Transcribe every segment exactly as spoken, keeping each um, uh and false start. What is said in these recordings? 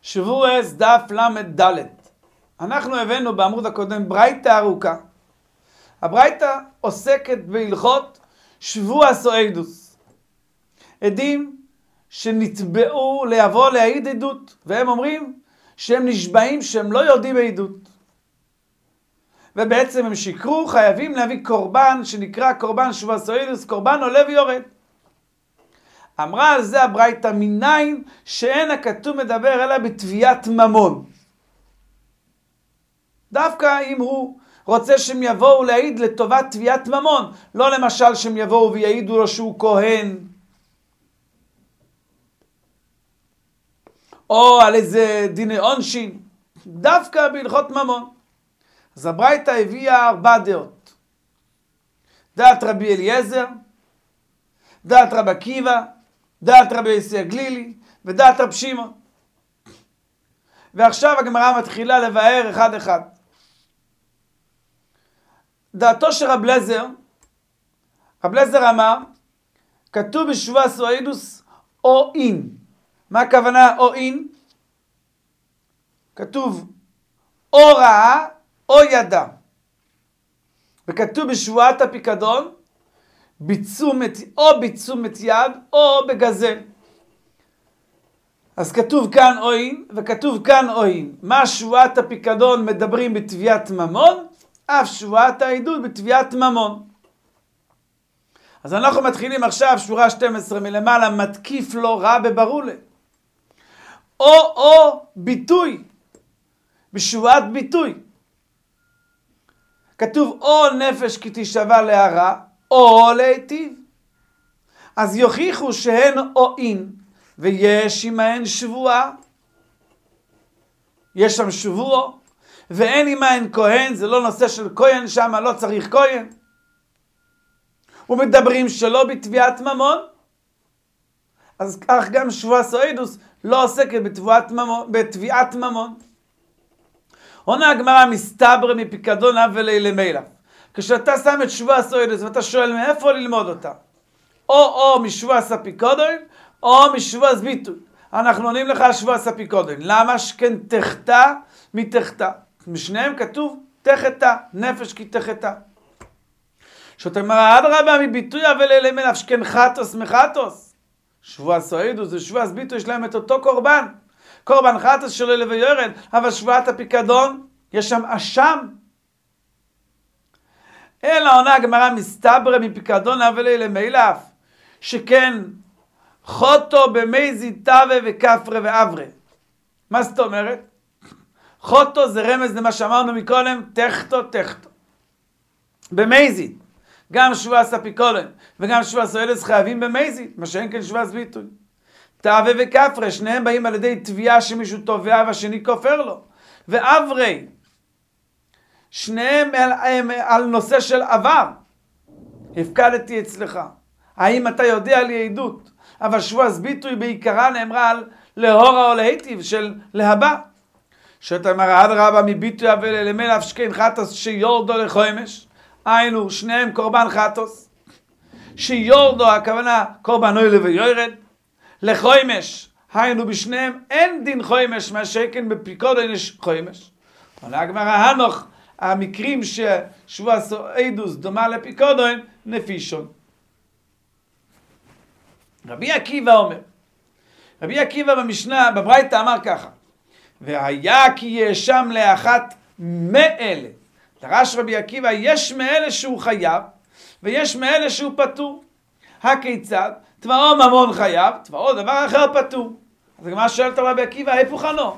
שבועס דף למד ד'. אנחנו הבאנו בעמוד הקודם ברייתא ארוכה. הברייתא עוסקת בהלכות שבועס או עדוס. עדים שנתבעו לבוא להעיד עדות, והם אומרים שהם נשבעים שהם לא יודעים עדות. ובעצם הם שיקרו, חייבים להביא קורבן שנקרא קורבן שבועס או עדוס, קורבן עולה ויורד. אמרה על זה הברייתא, מניין שאין הכתוב מדבר אלא בתביעת ממון. דווקא אם הוא רוצה שהם יבואו להעיד לטובת תביעת ממון, לא למשל שהם יבואו ויעידו לו שהוא כהן, או על איזה דיני עונשין, דווקא בהלכות ממון. אז הברייתא הביאה ארבע דעות. דעת רבי אליעזר, דעת רבי עקיבא, דעת רבי יוסי הגלילי ודעת רבי שמעון. ועכשיו הגמרא מתחילה לבאר אחד אחד. דעתו של רבי אליעזר, רבי אליעזר אמר, כתוב בשבועס או עדוס או אין. מה הכוונה או אין? כתוב או ראה או ידע. וכתוב בשבועת הפיקדון, ביצומת, או ביצומת יד או בגזל. אז כתוב כאן או אין וכתוב כאן או אין. מה שבועת הפיקדון מדברים בתביעת ממון, אף שבועת העדות בתביעת ממון. אז אנחנו מתחילים עכשיו שורה שתים עשרה מלמעלה, מתקיף לו רע בברולה. או או ביטוי, בשבועת ביטוי. כתוב או נפש כי תשבע להרע, או להיטיב. אז יוכיחו שהן או אין, ויש עמהן שבועה. יש שם שבועו, ואין עמהן כהן, זה לא נושא של כהן שם, לא צריך כהן. ומדברים שלא בתביעת ממון, אז כך גם שבועס או עדוס לא עוסקת בתביעת ממון. בתביעת ממון. עונה הגמרא, מסתברא מפיקדון הווה למילא. כשאתה שם את שבועס או עדוס ואתה שואל מאיפה ללמוד אותה, או או משבועס הפיקדון או משבועס ביטוי, אנחנו עונים לך שבועס הפיקדון. למה? שכן תחתה מתחתה. משניהם כתוב תחתה, נפש כי תחתה. זאת אומרת, אדרבה מביטוי הווה למילא, שכן חטוס מחטוס. שבועס או עדוס ושבועס ביטוי יש להם את אותו קורבן. קורבן חטוס שלו עולה ויורד, אבל שבועת הפיקדון יש שם אשם. אלא עונה הגמרא, מסתברא מפיקדון הווה למילא, שכן חוטו במזיד תווה וכפרה ועברה. מה זאת אומרת? חוטו זה רמז למה שאמרנו מקודם, תחתו תחתו. במזיד, גם שבועס הפיקדון וגם שבועס או עדוס חייבים במזיד, מה שאין כן שבועס ביטוי. תווה וכפרה, שניהם באים על ידי תביעה שמישהו תובע והשני כופר לו. ועברי, שניהם על, על, על נושא של עבר. הפקדתי אצלך. האם אתה יודע לי עדות? אבל שבועס ביטוי בעיקרה נאמרה על להורה או להיטיב, של להבא. שאתה אומר, אדרבה מביטוי הווה למילא, שכן חטוס שיורדו לחומש. היינו, שניהם קורבן חטוס. שיורדו, הכוונה קורבן עולה ויורד. לחומש, היינו בשניהם אין דין חומש, מה שכן בפיקדון יש חומש. עונה הגמרא, הנוך, המקרים ששבועס או עדוס דומה לפיקדון, נפישון. רבי עקיבא אומר, רבי עקיבא במשנה, בברייתא אמר ככה, והיה כי יאשם לאחת מאלה. דרש רבי עקיבא, יש מאלה שהוא חייב, ויש מאלה שהוא פטור. הכיצד? תבעו ממון חייב, תבעו דבר אחר פטור. אז הגמרא שואלת על רבי עקיבא, היפוך הנו?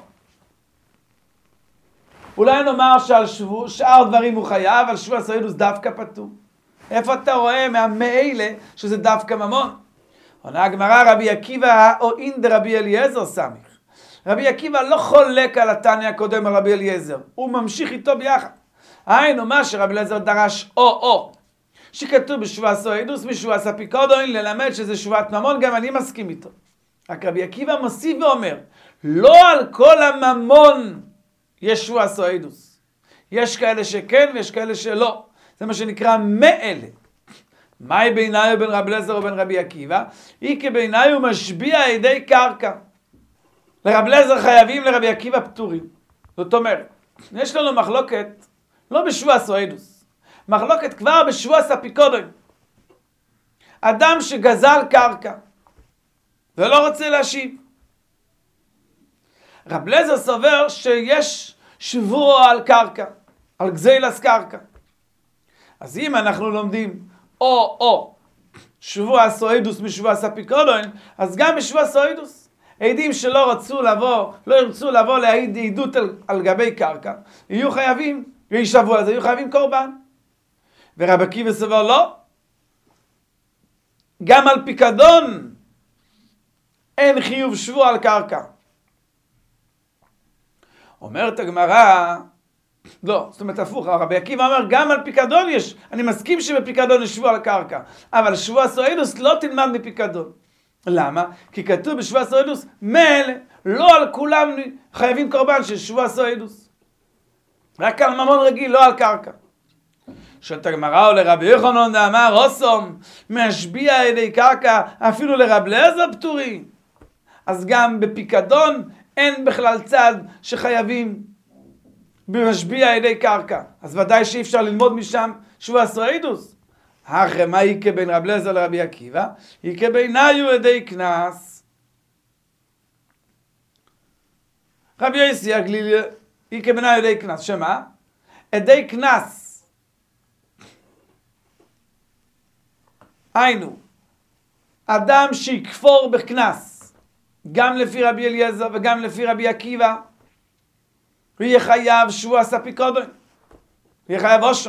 אולי נאמר שעל שבוע, שאר דברים הוא חייב, על שבועס או עדוס דווקא פטור. איפה אתה רואה מהמאלה שזה דווקא ממון? עונה הגמרא, רבי עקיבא או אין דרבי אליעזר סמיך. רבי עקיבא לא חולק על התניא הקודם על רבי אליעזר, הוא ממשיך איתו ביחד. היינו מה שרבי אליעזר דרש או או, שכתוב בשבועס או עדוס משבועס הפיקדון, ללמד שזה שבועת ממון, גם אני מסכים איתו. רק רבי עקיבא מוסיף ואומר, לא על כל הממון יש שבועס או עדוס. יש כאלה שכן ויש כאלה שלא. זה מה שנקרא מאלה. מהי בעיניי בין רבי אליעזר ובין רבי עקיבא? היא כבעיניי הוא משביע ידי קרקע. לרב אליעזר חייבים, לרבי עקיבא פטורים. זאת אומרת, יש לנו מחלוקת, לא בשבוע סועדוס, מחלוקת כבר בשבוע ספיקודון. אדם שגזל קרקע ולא רוצה להשיב. רב אליעזר סובר שיש שבוע על קרקע, על גזילת קרקע. אז אם אנחנו לומדים או או שבוע סועדוס משבוע ספיקודון, אז גם בשבוע סועדוס עדים שלא רצו לבוא, לא ירצו לבוא להעיד עדות על, על גבי קרקע, יהיו חייבים, וישבו על זה, יהיו חייבים קורבן. ורב עקיבא סובר לא, גם על פיקדון אין חיוב שבוע על קרקע. אומרת הגמרא, לא, זאת אומרת הפוך, רבי עקיבא אומר גם על פיקדון יש, אני מסכים שבפיקדון יש שבוע על קרקע, אבל שבוע סועדוס לא תלמד מפיקדון. למה? כי כתוב בשבוע סועדוס, מילא, לא על כולם חייבים קורבן של שבוע סועדוס. רק על ממון רגיל, לא על קרקע. שואלת הגמרא, או לרבי יוחנן דאמר אוסום, משביע ידי קרקע, אפילו לרב אליעזר פטורי. אז גם בפיקדון אין בכלל צד שחייבים במשביע ידי קרקע. אז ודאי שאי אפשר ללמוד משם שבוע סועדוס. אחרי מה יקה בין רב אליעזר לרבי עקיבא? יקה ביניו ידי קנס. רבי יוסי הגלילי יקה ביניו ידי קנס. שמה? ידי קנס. היינו, אדם שיקפור בקנס, גם לפי רבי אליעזר וגם לפי רבי עקיבא, הוא יהיה חייב שבוע ספיקודון, הוא יהיה חייב אושו.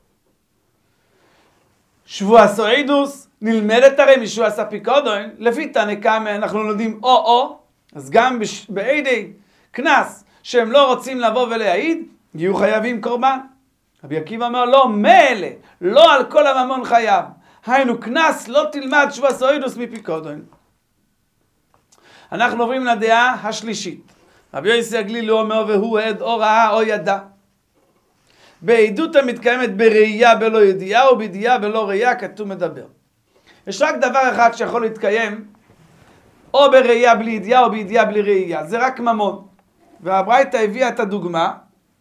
שבוע סועדוס נלמדת הרי משבוע ספיקודון, לפי תנא קמא אנחנו לומדים או או, אז גם בעדי קנס שהם לא רוצים לבוא ולהעיד, יהיו חייבים קורבן. רבי עקיבא אומר לא, מילא, לא על כל הממון חייב. היינו, קנס לא תלמד שבוע סועדוס מפיקדון. אנחנו עוברים לדעה השלישית. רבי יוסי הגלילי אומר, והוא עד או ראה או ידע. בעדות המתקיימת בראייה בלא ידיעה או בידיעה בלא ראייה, כתוב מדבר. יש רק דבר אחד שיכול להתקיים, או בראייה בלי ידיעה או בידיעה בלי ראייה. זה רק ממון. והברייתא הביאה את הדוגמה.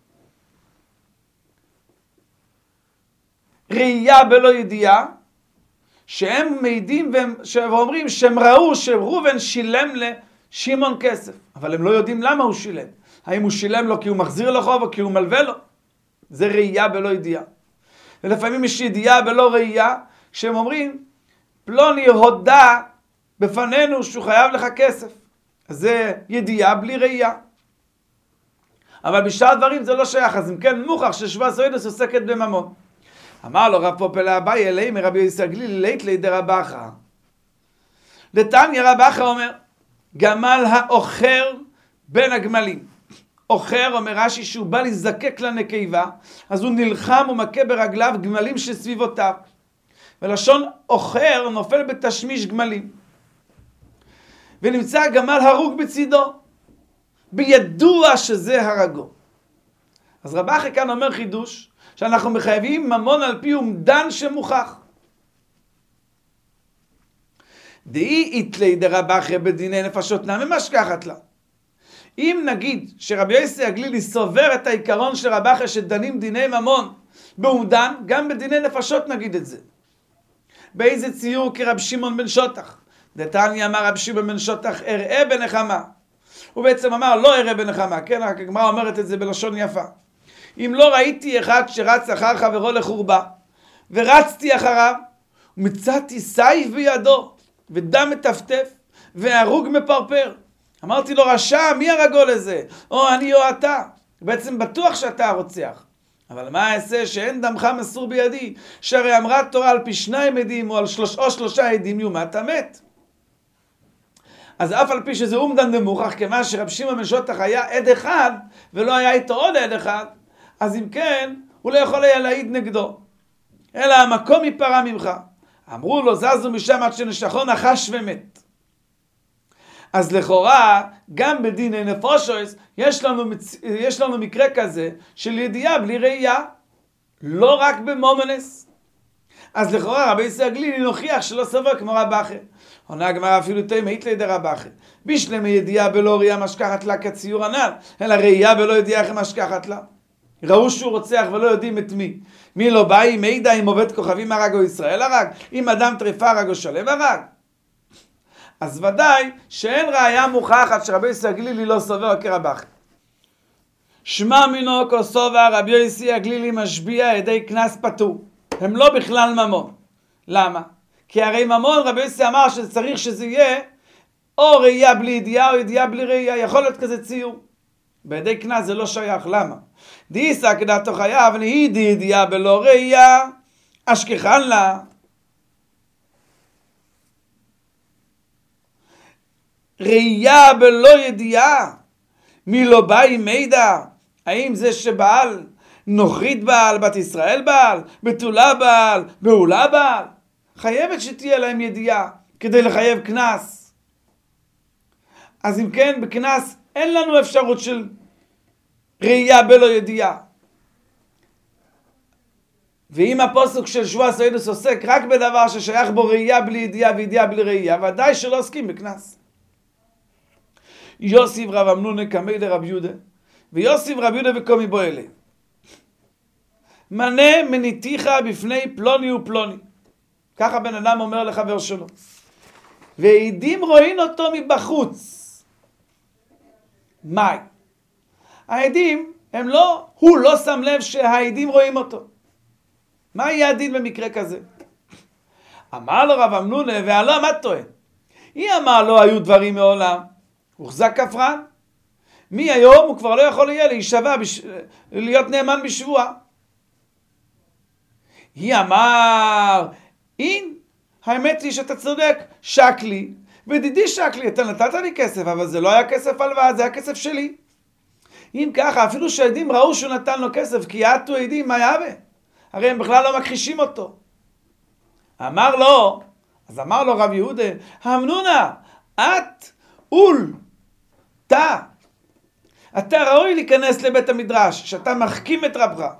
ראייה בלא ידיעה, שהם מעידים ואומרים שהם ראו שראובן שילם לשמעון כסף. אבל הם לא יודעים למה הוא שילם. האם הוא שילם לו כי הוא מחזיר לו חוב או כי הוא מלווה לו? זה ראייה בלא ידיעה. ולפעמים יש ידיעה בלא ראייה, כשהם אומרים, פלוני הודע בפנינו שהוא חייב לך כסף. אז זה ידיעה בלי ראייה. אבל בשאר הדברים זה לא שייך. אז אם כן מוכח ששבוע סועדוס עוסקת בממון. אמר לו רב פופא לאביי אלי מרבי יוסי הגלילי לית לי דרב אחא. דתניא רב אחא אומר, גמל האוחר בין הגמלים. אוחר, אומר רש"י, שהוא בא להזדקק לנקבה, אז הוא נלחם ומכה ברגליו גמלים שסביבותיו. ולשון אוחר נופל בתשמיש גמלים. ונמצא גמל הרוג בצידו, בידוע שזה הרגו. אז רב אחא כאן אומר חידוש, שאנחנו מחייבים ממון על פי אומדן שמוכח. דאי איתלי דרב אחא בדיני נפשות נמי משכחת לה. אם נגיד שרבי יוסי הגלילי סובר את העיקרון של רב אחא שדנים דיני ממון באומדן, גם בדיני נפשות נגיד את זה. באיזה ציור כרב שמעון בן שוטח. דתניא אמר רב שמעון בן שוטח אראה בנחמה. הוא בעצם אמר לא אראה בנחמה, כן? רק הגמרא אומרת את זה בלשון יפה. אם לא ראיתי אחד שרץ אחר חברו לחורבה, ורצתי אחריו, ומצאתי סייף בידו, ודם מטפטף, והרוג מפרפר. אמרתי לו, רשע, מי הרגו לזה? או אני או אתה. בעצם בטוח שאתה הרוצח. אבל מה אעשה שאין דמך מסור בידי? שהרי אמרה תורה על פי שניים עדים, או על שלוש, או שלושה עדים יומת המת. אז אף על פי שזה אומדן דמוכח, כמה שרב שמעון בן שוטח היה עד אחד, ולא היה איתו עוד עד אחד, אז אם כן, הוא לא יכול היה להעיד נגדו. אלא המקום ייפרע ממך. אמרו לו, זזו משם עד שנשכו נחש ומת. אז לכאורה, גם בדיני נפשות, יש לנו, יש לנו מקרה כזה של ידיעה בלי ראייה. לא רק במומנס. אז לכאורה רבי יוסי הגלילי נוכיח שלא סובר כמו רב אחא. עונה הגמרא אפילו תימית לידי רבחי. בשלמי ידיעה בלא ראייה משכחת לה כציור הנ"ל, אלא ראייה בלא ידיעה איך משכחת לה. ראו שהוא רוצח ולא יודעים את מי. מי לא בא אם מידע אם עובד כוכבים הרג או ישראל הרג, אם אדם טרפה הרג או שלם הרג. אז ודאי שאין ראייה מוכחת שרבי יוסי הגלילי לא סובר כרבחי. שמע מינו כל סובר רבי יוסי הגלילי משביע ידי קנס פטור. הם לא בכלל ממון. למה? כי הרי ממון רבי יוסי אמר שצריך שזה יהיה או ראייה בלי ידיעה או ידיעה בלי ראייה. יכול להיות כזה ציור. בידי קנס זה לא שייך. למה? דאיסא כדעתו חייב להידי ידיעה בלא ראייה אשכחן לה. ראייה בלא ידיעה, מי לא בא עם מידע? האם זה שבעל נוכרית בעל, בת ישראל בעל, בתולה בעל, בעולה בעל? חייבת שתהיה להם ידיעה כדי לחייב קנס. אז אם כן, בקנס אין לנו אפשרות של ראייה בלא ידיעה. ואם הפוסק של שבוע סעידוס עוסק רק בדבר ששייך בו ראייה בלי ידיעה וידיעה בלי ראייה, ודאי שלא עוסקים בקנס. יוסיף רב אמנונה קמי דרב יהודה, ויוסיף רב יהודה וקומי בו אלה. מנה מניתיך בפני פלוני ופלוני. ככה בן אדם אומר לחבר שלו. ועדים רואים אותו מבחוץ. מאי? העדים הם לא, הוא לא שם לב שהעדים רואים אותו. מה יהיה הדין במקרה כזה? אמר לו רב אמנונה, והלא מה טועה? היא אמר לו היו דברים מעולם. הוחזק כפרן. מי היום הוא כבר לא יכול יהיה להישבע, בש... להיות נאמן בשבוע. היא אמר, אין, האמת היא שאתה צודק, שקלי, ודידי שקלי, אתה נתת לי כסף, אבל זה לא היה כסף הלוואה, זה היה כסף שלי. אם ככה, אפילו שהעדים ראו שהוא נתן לו כסף, כי יעטו עדים, מה יהווה? הרי הם בכלל לא מכחישים אותו. אמר לו, אז אמר לו רב יהודה, אמנונה, את אול, אתה, אתה ראוי להיכנס לבית המדרש, שאתה מחכים את רבך.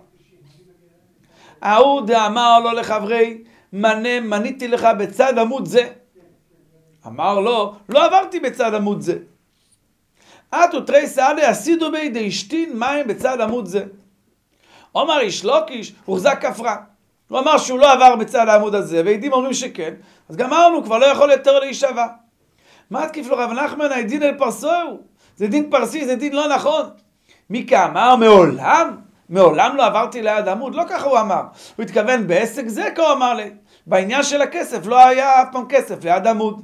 ההוא דאמר לו לחברי, מנה, מניתי לך בצד עמוד זה. אמר לו, לא עברתי בצד עמוד זה. את ותרי סעדי עשידו בידי אשתין מים בצד עמוד זה. אומר איש לוקיש, הוחזק כפרה. הוא אמר שהוא לא עבר בצד העמוד הזה, ועדים אומרים שכן, אז גמרנו, כבר לא יכול יותר להישבע. מה התקיף לו רב נחמן, הדין אל פרסוהו? זה דין פרסי, זה דין לא נכון. מי כאמר, מעולם? מעולם לא עברתי ליד עמוד, לא ככה הוא אמר. הוא התכוון בעסק זה, כה הוא אמר לי. בעניין של הכסף, לא היה אף פעם כסף ליד עמוד.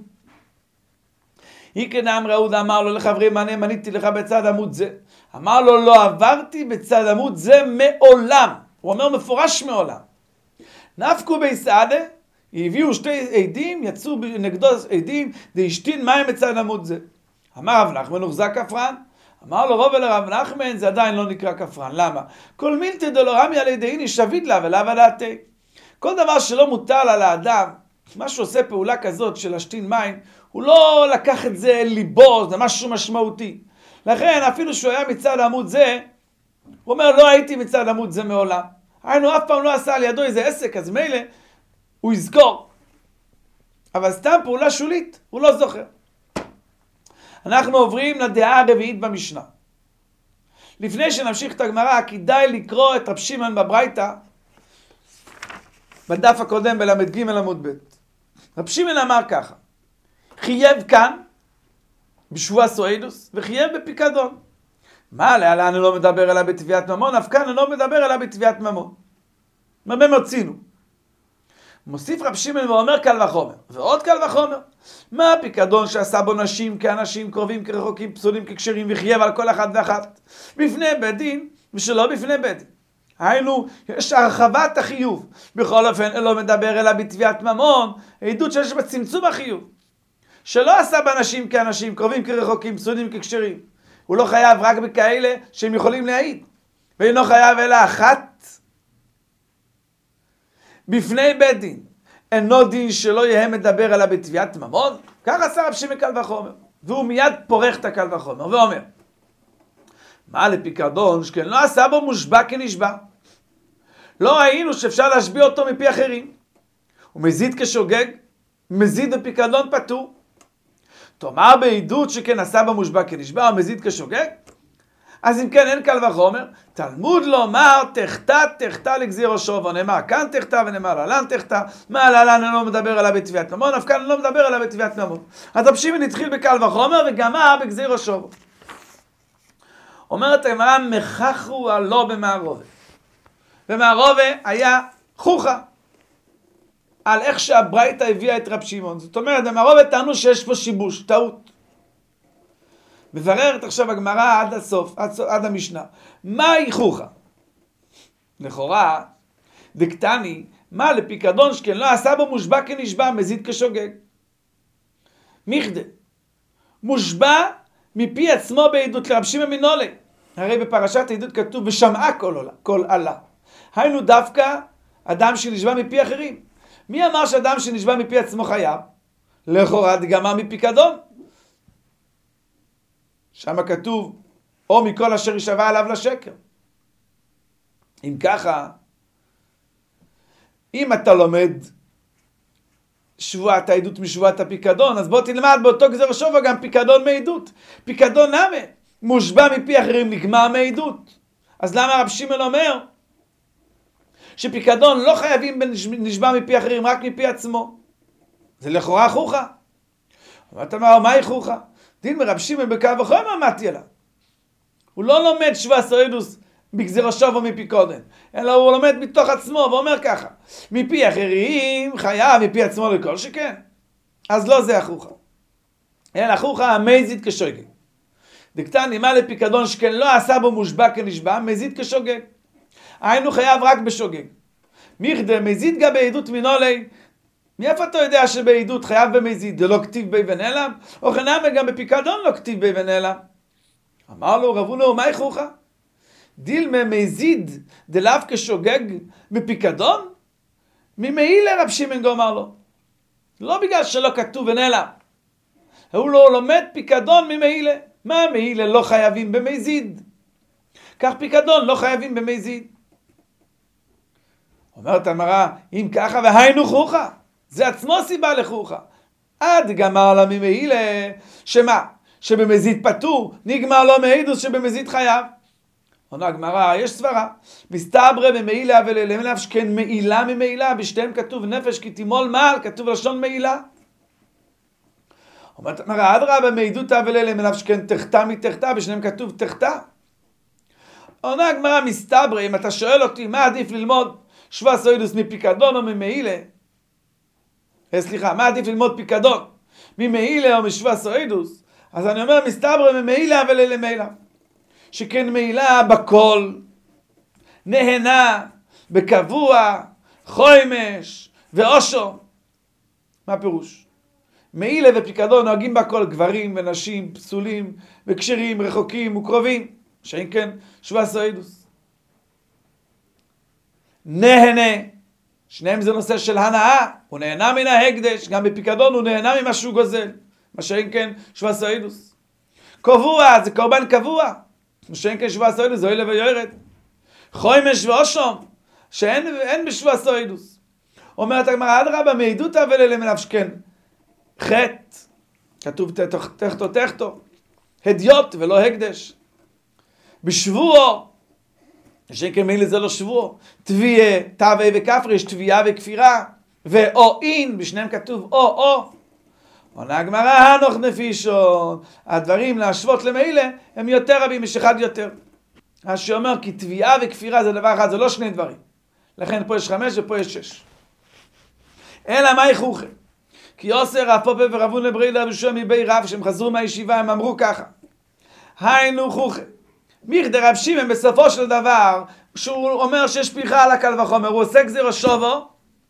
איקנם ראוד אמר לו לחברי מנה, מניתי לך בצד עמוד זה. אמר לו, לא עברתי בצד עמוד זה מעולם. הוא אומר מפורש מעולם. נפקו ביסעדה, הביאו שתי עדים, יצאו נגדו עדים, דאשתין מים בצד עמוד זה. אמר רב נחמן, הוחזק כפרן. אמר לו רוב לרב נחמן, זה עדיין לא נקרא כפרן. למה? כל מילתא דלא רמי על ידי איני שביד לה ולאו הדעתי. כל דבר שלא מוטל על האדם, מה שעושה פעולה כזאת של להשתין מים, הוא לא לקח את זה אל ליבו, זה משהו משמעותי. לכן אפילו שהוא היה מצד עמוד זה, הוא אומר לא הייתי מצד עמוד זה מעולם. היינו אף פעם לא עשה על ידו איזה עסק, אז מילא הוא יזכור. אבל סתם פעולה שולית, הוא לא זוכר. אנחנו עוברים לדעה הרביעית במשנה. לפני שנמשיך את הגמרא, כדאי לקרוא את רב שמעון בברייתא, בדף הקודם בלמד ג' עמוד ב'. רב שמעון אמר ככה, חייב כאן, בשבוע סועדוס, וחייב בפיקדון. מה, להלן לא מדבר אלא בתביעת ממון, אף כאן לא מדבר אלא בתביעת ממון. מה מרצינו? מוסיף רב שמעון ואומר קל וחומר, ועוד קל וחומר. מה הפיקדון שעשה בו נשים כאנשים קרובים כרחוקים פסולים כקשרים וחייב על כל אחד ואחת בפני בית דין ושלא בפני בית דין. היינו, יש הרחבת החיוב. בכל אופן, לא מדבר אלא בתביעת ממון, עדות שיש בצמצום החיוב. שלא עשה באנשים כאנשים קרובים כרחוקים פסולים כקשרים. הוא לא חייב רק בכאלה שהם יכולים להעיד. ואינו חייב אלא אחת בפני בית דין. אינו דין שלא יהיה מדבר אלא בתביעת ממון. כך עשה רב שמעון קל וחומר. והוא מיד פורח את הקל וחומר ואומר, מה לפיקדון שכן לא עשה בו מושבע כנשבע. לא ראינו שאפשר להשביע אותו מפי אחרים. הוא מזיד כשוגג, מזיד בפיקדון פטור. תאמר בעדות שכן עשה במושבע כנשבע ומזיד כשוגג? אז אם כן אין קל וחומר, תלמוד לומר תחתה תחתה לגזירו שובו, נאמר כאן תחתה ונאמר להלן תחתה, מה להלן אני לא מדבר עליו בתביעת ממון, אף כאן אני לא מדבר עליו בתביעת ממון. אז רבי שמעון התחיל בקל וחומר וגמר בגזירו שובו. אומרת הגמרא, מחכו הלא במערובה. במערובה היה חוכה על איך שהברייתא הביאה את רבי שמעון. זאת אומרת, במערובה טענו שיש פה שיבוש, טעות. מבררת עכשיו הגמרא עד הסוף, עד, עד המשנה. מהי חוכה? לכאורה, דקטני, מה לפיקדון שכן לא עשה בו מושבע כנשבע, מזיד כשוגג. מיכדה, מושבע מפי עצמו בעדות לרבי שמעון מנולה. הרי בפרשת העדות כתוב ושמעה כל עלה, כל עלה. היינו דווקא אדם שנשבע מפי אחרים. מי אמר שאדם שנשבע מפי עצמו חייב? לכאורה דגמר מפיקדון. שם כתוב, או מכל אשר ישבע עליו לשקר. אם ככה, אם אתה לומד שבועת העדות משבועת הפיקדון, אז בוא תלמד באותו גזר שובו גם פיקדון מעדות. פיקדון נמה, מושבע מפי אחרים נגמר מעדות. אז למה רבי שמעון אומר שפיקדון לא חייבים נשבע מפי אחרים, רק מפי עצמו? זה לכאורה חוכה. ואתה אומר, מהי חוכה? דין מרבי שמעון בקל וחומר מתי עליו. הוא לא לומד שבועת העדות בגזר שובו מפיקדון, אלא הוא לומד מתוך עצמו ואומר ככה, מפי אחרים חייב, מפי עצמו לכל שכן. אז לא זה החוכה. אלא החוכה המזיד כשוגג. דקטני, מה לפיקדון שכן לא עשה בו מושבע כנשבע, מזיד כשוגג. היינו חייב רק בשוגג. מיכדה מזיד גם בעדות מנולי. מאיפה אתה יודע שבעדות חייב במזיד? זה לא כתיב בי ונעלם? או חנם גם בפיקדון לא כתיב בי ונעלם. אמר לו רב הונא, מהי חוכה? דילמה מזיד דלאו כשוגג בפיקדון? ממעילה רבי שמעון גומר לו. לא בגלל שלא כתוב ונעלם. הוא לא לומד פיקדון ממעילה. מה מעילה לא חייבים במזיד? כך פיקדון לא חייבים במזיד. אומרת המראה, אם ככה והיינו חוכה. זה עצמו סיבה לחוכה. עד גמר לה ממעילה, שמה? שבמזיד פטור, נגמר לו מעידוס שבמזיד חייב. עונה הגמרא, יש סברה. מסתברא במעילה וללמלאף שכן מעילה ממעילה, בשתיהם כתוב נפש כי תימול מעל, כתוב לשון מעילה. אומרת הגמרא, אדרבה מעידותא וללמלאף שכן תחתה מתחתה, בשניהם כתוב תחתה. עונה הגמרא, מסתברא, אם אתה שואל אותי מה עדיף ללמוד שבועת העדות מפיקדון או ממעילה, סליחה, מה עדיף ללמוד פיקדון ממעילה או משבועת העדות? אז אני אומר, מסתברא ממעילה וללמלאף שכן מעילה בכל, נהנה, בקבוע, חומש ואושו. מה פירוש? מעילה ופיקדון נוהגים בכל, גברים ונשים, פסולים וקשרים, רחוקים וקרובים, שאין כן שבועת העדות. נהנה, שניהם זה נושא של הנאה, הוא נהנה מן ההקדש, גם בפיקדון הוא נהנה ממה שהוא גוזל, מה שאין כן שבועת העדות. קבוע, זה קורבן קבוע, שאין כן שבועת העדות, זה אוהלה ויורד. חומש ואושום, שאין אין בשבועת העדות. אומרת הגמרא, אדרבה מעידותא וללמלאף שכן חטא, כתוב תחתו תחתו, הדיוט ולא הקדש. בשבועו, שאין כן מעילה זה לא שבועו, תביעה, תווה וכפרי, יש תביעה וכפירה, ואו אין, בשניהם כתוב או או. עונה הגמרא, הנוך נפישון, הדברים להשוות למעילה הם יותר רבים, יש אחד יותר. אז שאומר כי תביעה וכפירה זה דבר אחד, זה לא שני דברים. לכן פה יש חמש ופה יש שש. אלא מהי חוכה? כי יוסר רב פופה ורב הונא ברי רבי יהושע מבי רב, שהם חזרו מהישיבה, הם אמרו ככה. היינו חוכה. מיכדה רבי שמעון בסופו של דבר, שהוא אומר שיש פריחה על הקל וחומר, הוא עושה גזירו שובו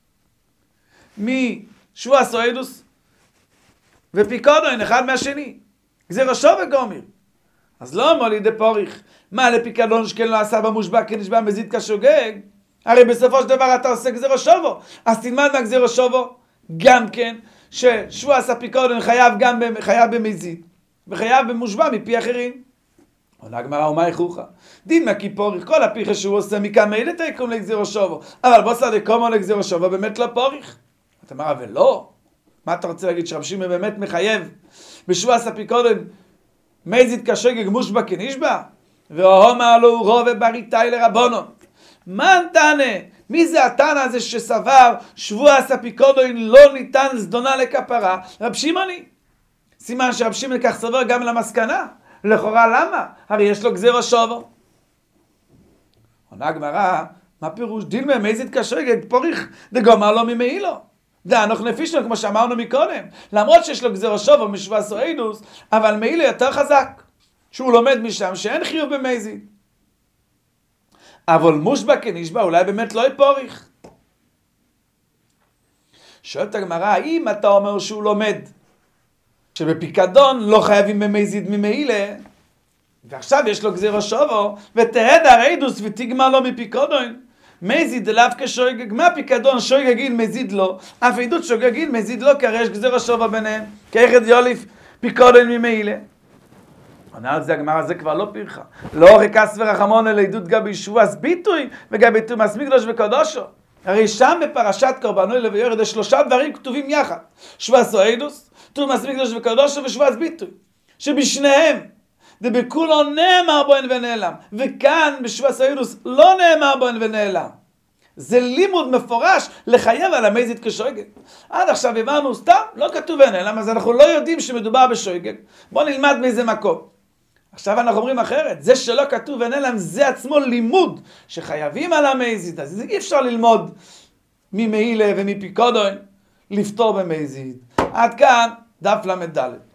משבועת העדות ופיקדון אחד מהשני. גזירו שובו גומר. אז לא אמר לי דפוריך, מה לפיקדון שכן לא עשה במושבע כנשבע מזיד כשוגג? הרי בסופו של דבר אתה עושה גזירו שובו. אז תלמד מהגזירו שובו גם כן, ששבועת הפיקדון חייב גם חייב במזיד, וחייב במושבע מפי אחרים. עונה הגמרא, ומהי חוכה? דין מהכיפוריך, כל הפיכה שהוא עושה מכאן מעילה תקום לגזירו שובו. אבל בוא סעד קומו לגזירו שובו באמת לא פוריך. אתה אומר, ולא. מה אתה רוצה להגיד, שרבי שמעון באמת מחייב בשבועס הפיקודון, מזיד כשוגג מושבע כנשבע? ואומר לו רובה בריתאי לרבונון. מה תענה? מי זה התנא הזה שסבר שבועס הפיקודון לא ניתן זדונה לכפרה? רב שמעוני. סימן שרב שמעון כך סובר גם למסקנה. לכאורה למה? הרי יש לו גזירו שובו. עונה הגמרא, מה פירוש? דילמה מזיד כשוגג פוריך דגומר לו ממעילו. דאנוך נפישנו כמו שאמרנו מקודם. למרות שיש לו גזירו שובו משבועס אוידוס, אבל מעילו יותר חזק. שהוא לומד משם שאין חיוב במזיד. אבל מושבע כנשבע אולי באמת לא יפוריך. שואלת הגמרא, האם אתה אומר שהוא לומד שבפיקדון לא חייבים במזיד ממעילה, ועכשיו יש לו גזירו שובו, ותהדר עדוס ותגמר לו מפיקדון, מזיד אליו כשוגג, מה פיקדון שוגג מזיד לו, אף עדות שוגג מזיד לו, כי הרי יש גזירו שובו ביניהם, כאחד יוליף פיקדון ממעילה. עונה על זה הגמרא, זה כבר לא פירחה. לא רקס ורחמון אלא עדות גבי שבועס ביטוי וגבי תומאס מקדוש וקדושו. הרי שם בפרשת קורבנו לוי יורד יש שלושה דברים כתובים יחד. שבועס אוידוס, תומאס מקדוש וקדושו ושבועס ביטוי. שבשניהם, דבכולו נאמר בוין ונעלם. וכאן בשבועס אוידוס לא נאמר בוין ונעלם. זה לימוד מפורש לחייב על המזיד כשוגג. עד עכשיו הבנו סתם, לא כתוב ונעלם, אז אנחנו לא יודעים שמדובר בשוגג. בואו נלמד מאיזה מקום. עכשיו אנחנו אומרים אחרת, זה שלא כתוב ונעלם זה עצמו לימוד שחייבים על המזיד, אז אי אפשר ללמוד ממעילה ומפיקדון לפתור במזיד. עד כאן דף למד ד'.